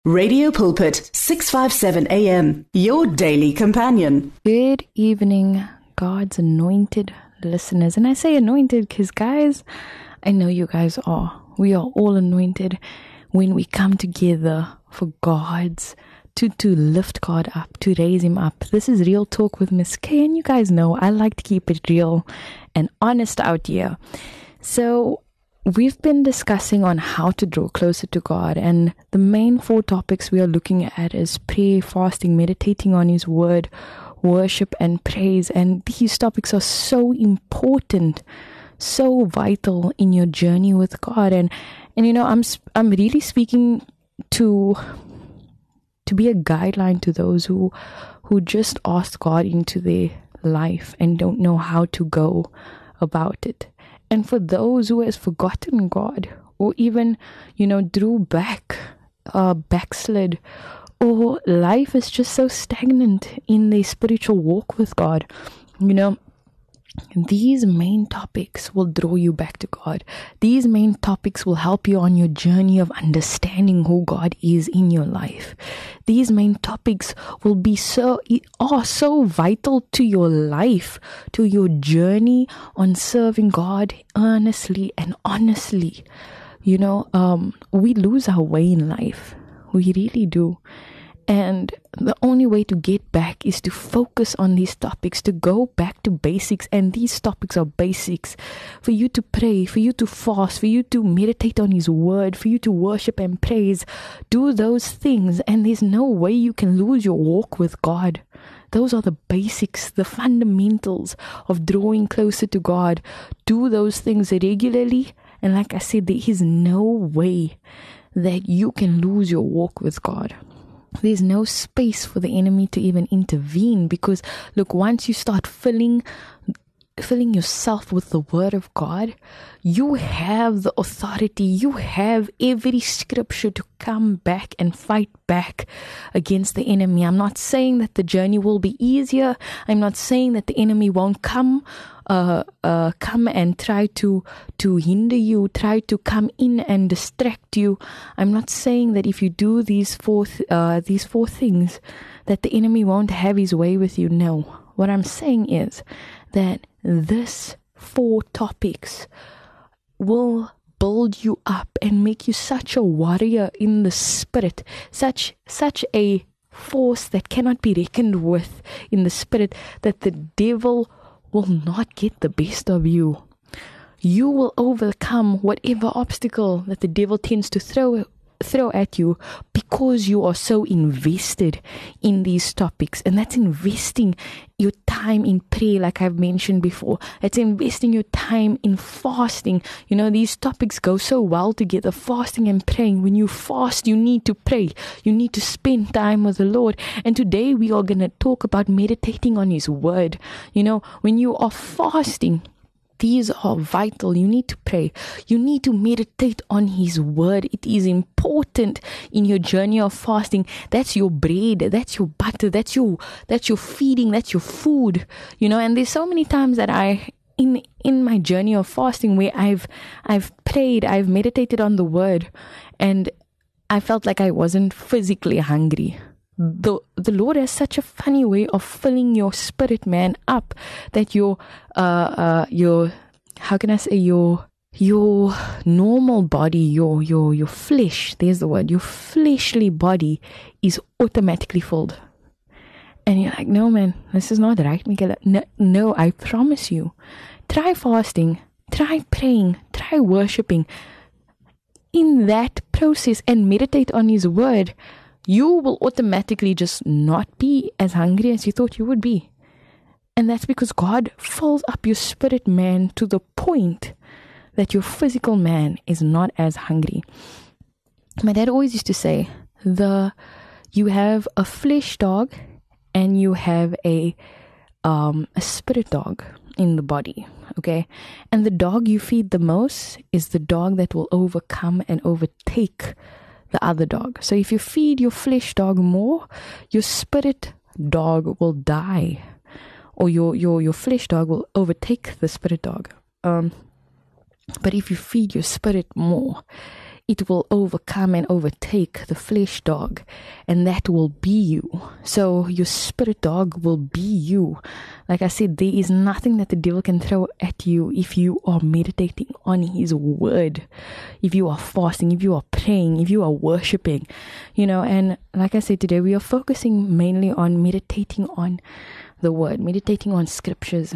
Radio Pulpit, 657 AM, your daily companion. Good evening, God's anointed listeners. And I say anointed because, guys, I know you guys are. We are all anointed when we come together for God's, to lift God up, to raise Him up. This is Real Talk with Miss K, and you guys know I like to keep it real and honest out here. So we've been discussing on how to draw closer to God, and the main 4 topics we are looking at is prayer, fasting, meditating on His Word, worship, and praise. And these topics are so important, so vital in your journey with God. And you know, I'm really speaking to be a guideline to those who just ask God into their life and don't know how to go about it. And for those who has forgotten God, or even, you know, backslid, or life is just so stagnant in their spiritual walk with God, you know, these main topics will draw you back to God. These main topics will help you on your journey of understanding who God is in your life. These main topics will be so vital to your life, to your journey on serving God earnestly and honestly. You know, we lose our way in life. We really do. And the only way to get back is to focus on these topics, to go back to basics. And these topics are basics for you to pray, for you to fast, for you to meditate on His Word, for you to worship and praise. Do those things, and there's no way you can lose your walk with God. Those are the basics, the fundamentals of drawing closer to God. Do those things regularly. And like I said, there is no way that you can lose your walk with God. There's no space for the enemy to even intervene, because look, once you start filling yourself with the Word of God, you have the authority, you have every scripture to come back and fight back against the enemy. I'm not saying that the journey will be easier. I'm not saying that the enemy won't come and try to hinder you, try to come in and distract you. I'm not saying that if you do these four things that the enemy won't have his way with you. No. What I'm saying is that this 4 topics will build you up and make you such a warrior in the spirit, such a force that cannot be reckoned with in the spirit, that the devil will not get the best of you. You will overcome whatever obstacle that the devil tends to throw at you, because you are so invested in these topics. And that's investing your time in prayer, like I've mentioned before. It's investing your time in fasting. You know, these topics go so well together, fasting and praying. When you fast, you need to pray. You need to spend time with the Lord. And today we are going to talk about meditating on His Word. You know, when you are fasting, these are vital. You need to pray. You need to meditate on His Word. It is important in your journey of fasting. That's your bread. That's your butter. That's your feeding. That's your food. You know, and there's so many times that in my journey of fasting where I've prayed, I've meditated on the Word, and I felt like I wasn't physically hungry. The Lord has such a funny way of filling your spirit, man, up, that your how can I say, your normal body, your flesh, there's the word, your fleshly body is automatically filled. And you're like, no, man, this is not right, Michaela. No, I promise you. Try fasting, try praying, try worshiping. In that process, and meditate on His Word, you will automatically just not be as hungry as you thought you would be. And that's because God fills up your spirit, man, to the point that your physical man is not as hungry. My dad always used to say, you have a flesh dog and you have a spirit dog in the body, okay? And the dog you feed the most is the dog that will overcome and overtake the other dog. So if you feed your flesh dog more, your spirit dog will die, or your flesh dog will overtake the spirit dog. But if you feed your spirit more, it will overcome and overtake the flesh dog, and that will be you. So your spirit dog will be you. Like I said, there is nothing that the devil can throw at you if you are meditating on his word, if you are fasting, if you are praying, if you are worshiping, and like I said, today we are focusing mainly on meditating on the word, meditating on scriptures.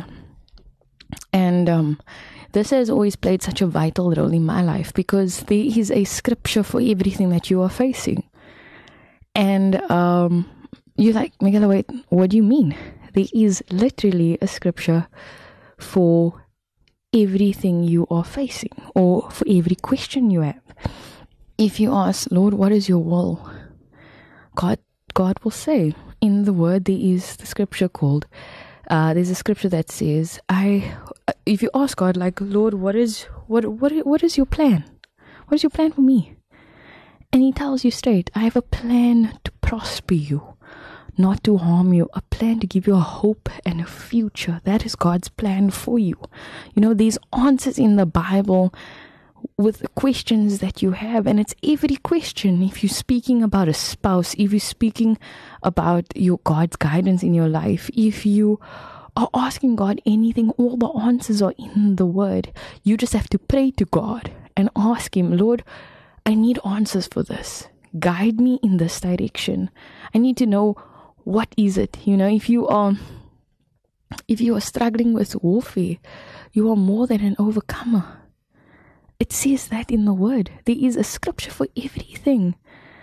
And this has always played such a vital role in my life, because there is a scripture for everything that you are facing. And you're like, Megala, wait, what do you mean? There is literally a scripture for everything you are facing, or for every question you have. If you ask, Lord, what is your will? God will say in the word, there is the scripture called, there's a scripture that says, if you ask God, like, Lord, what is your plan? What is your plan for me? And he tells you straight, I have a plan to prosper you, not to harm you, a plan to give you a hope and a future. That is God's plan for you. There's answers in the Bible with the questions that you have, and it's every question. If you're speaking about a spouse, if you're speaking about your God's guidance in your life, if you are asking God anything, all the answers are in the word. You just have to pray to God and ask him, Lord, I need answers for this. Guide me in this direction. I need to know, what is it? If you are struggling with warfare, you are more than an overcomer. It says that in the word. There is a scripture for everything.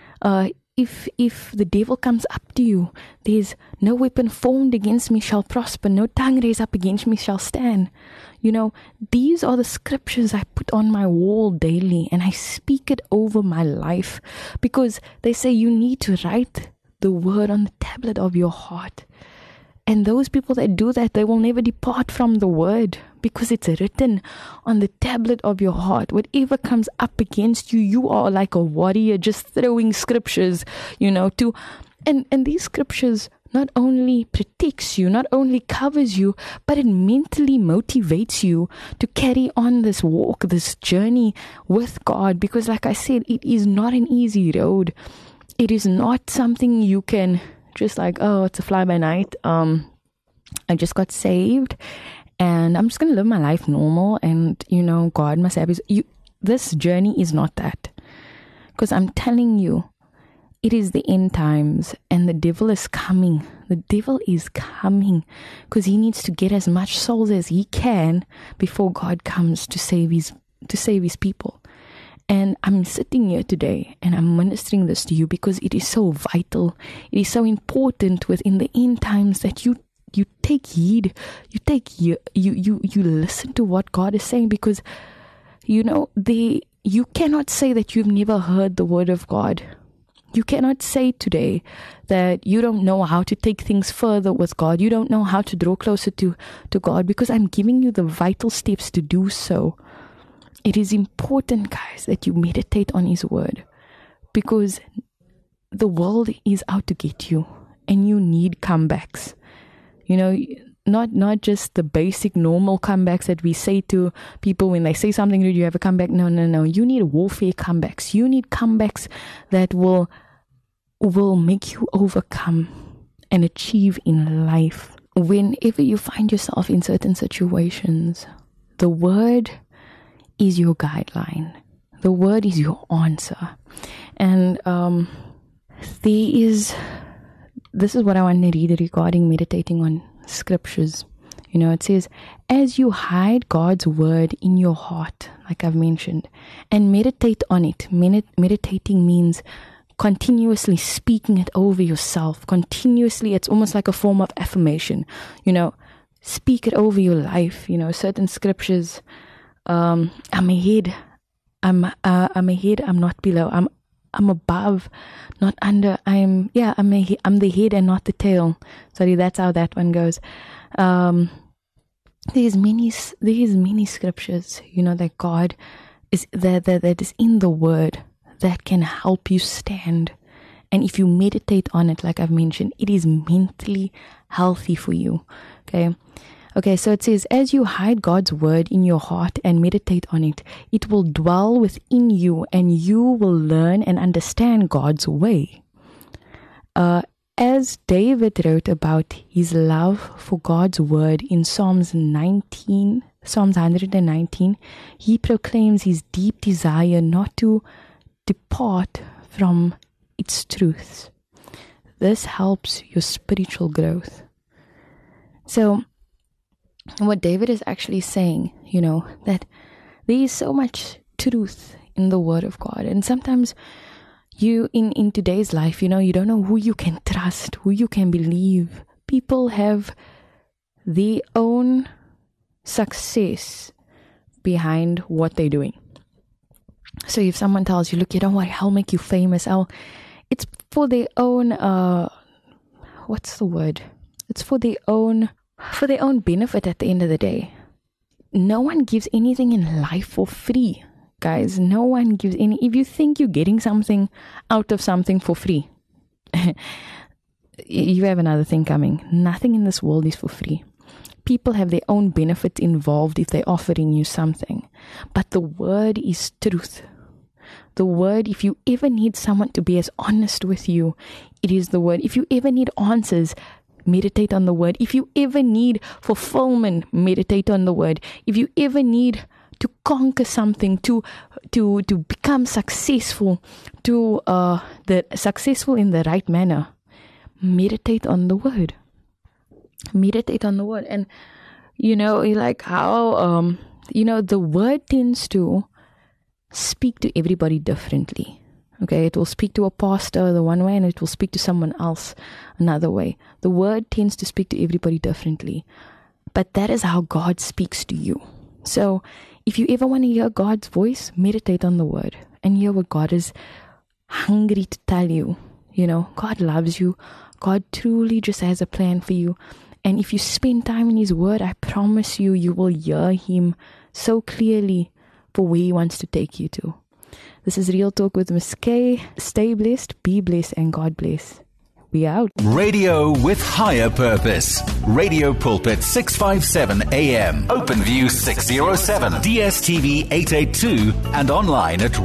If the devil comes up to you, there's no weapon formed against me shall prosper, no tongue raised up against me shall stand. These are the scriptures I put on my wall daily, and I speak it over my life, because they say you need to write the word on the tablet of your heart. And those people that do that, they will never depart from the word, because it's written on the tablet of your heart. Whatever comes up against you, you are like a warrior just throwing scriptures, and these scriptures not only protects you, not only covers you, but it mentally motivates you to carry on this walk, this journey with God. Because like I said, it is not an easy road. It is not something you can just like, oh, it's a fly by night. I just got saved and I'm just going to live my life normal. And, God must have this journey is not that. Because I'm telling you, it is the end times and the devil is coming. The devil is coming because he needs to get as much souls as he can before God comes to save his people. And I'm sitting here today and I'm ministering this to you because it is so vital. It is so important within the end times that you take heed, you listen to what God is saying, because you cannot say that you've never heard the word of God. You cannot say today that you don't know how to take things further with God. You don't know how to draw closer to God, because I'm giving you the vital steps to do so. It is important, guys, that you meditate on his word, because the world is out to get you and you need comebacks. Not just the basic normal comebacks that we say to people when they say something, do you have a comeback? No. You need warfare comebacks. You need comebacks that will make you overcome and achieve in life. Whenever you find yourself in certain situations, the word is your guideline. The word is your answer. And this is what I want to read regarding meditating on scriptures. It says, as you hide God's word in your heart, like I've mentioned, and meditate on it. Meditating means continuously speaking it over yourself. Continuously, it's almost like a form of affirmation. Speak it over your life. Certain scriptures, I'm ahead. I'm ahead. I'm not below. I'm above, not under. I'm the head and not the tail. Sorry, that's how that one goes. There's many scriptures, that God is that is in the word that can help you stand. And if you meditate on it, like I've mentioned, it is mentally healthy for you. Okay. Okay, so it says, as you hide God's word in your heart and meditate on it, it will dwell within you and you will learn and understand God's way. As David wrote about his love for God's word in Psalms 119, he proclaims his deep desire not to depart from its truths. This helps your spiritual growth. So, what David is actually saying, that there is so much truth in the word of God. And sometimes you, in today's life, you don't know who you can trust, who you can believe. People have their own success behind what they're doing. So if someone tells you, look, I'll make you famous, it's for their own, what's the word? It's for their own benefit at the end of the day. No one gives anything in life for free. Guys, no one gives any. If you think you're getting something out of something for free, you have another thing coming. Nothing in this world is for free. People have their own benefits involved if they're offering you something. But the word is truth. The word, if you ever need someone to be as honest with you, it is the word. If you ever need answers, meditate on the word. If you ever need fulfillment, meditate on the word. If you ever need to conquer something, to become successful, successful in the right manner, meditate on the word. Meditate on the word. And like how the word tends to speak to everybody differently. Okay, it will speak to a pastor the one way, and it will speak to someone else another way. The word tends to speak to everybody differently, but that is how God speaks to you. So if you ever want to hear God's voice, meditate on the word and hear what God is hungry to tell you. God loves you. God truly just has a plan for you. And if you spend time in his word, I promise you, you will hear him so clearly for where he wants to take you to. This is Real Talk with Miss K. Stay blessed, be blessed, and God bless. We out. Radio with higher purpose. Radio Pulpit 657 AM. OpenView 607. DSTV 882. And online at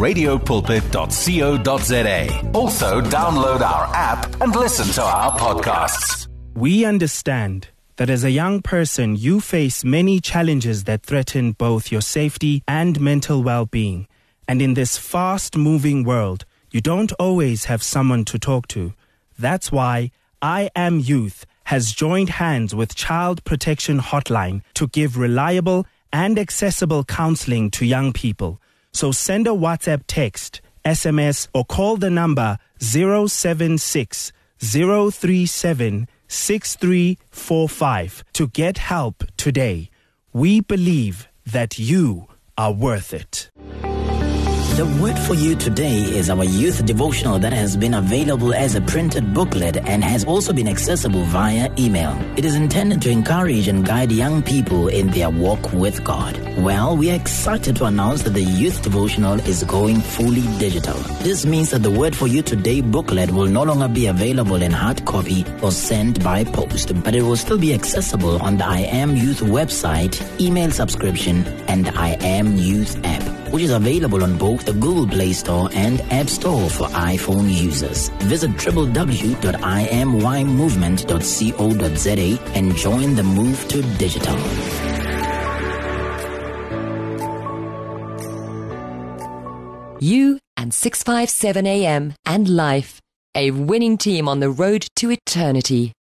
radiopulpit.co.za. Also download our app and listen to our podcasts. We understand that as a young person, you face many challenges that threaten both your safety and mental well-being. And in this fast-moving world, you don't always have someone to talk to. That's why I Am Youth has joined hands with Child Protection Hotline to give reliable and accessible counseling to young people. So send a WhatsApp text, SMS, or call the number 076 037 6345 to get help today. We believe that you are worth it. The word for you today is our youth devotional that has been available as a printed booklet and has also been accessible via email. It is intended to encourage and guide young people in their walk with God. Well, we are excited to announce that the youth devotional is going fully digital. This means that the word for you today booklet will no longer be available in hard copy or sent by post, but it will still be accessible on the I Am Youth website, email subscription, and I Am Youth app, which is available on both the Google Play Store and App Store for iPhone users. Visit www.imymovement.co.za and join the move to digital. You and 657 AM and Life, a winning team on the road to eternity.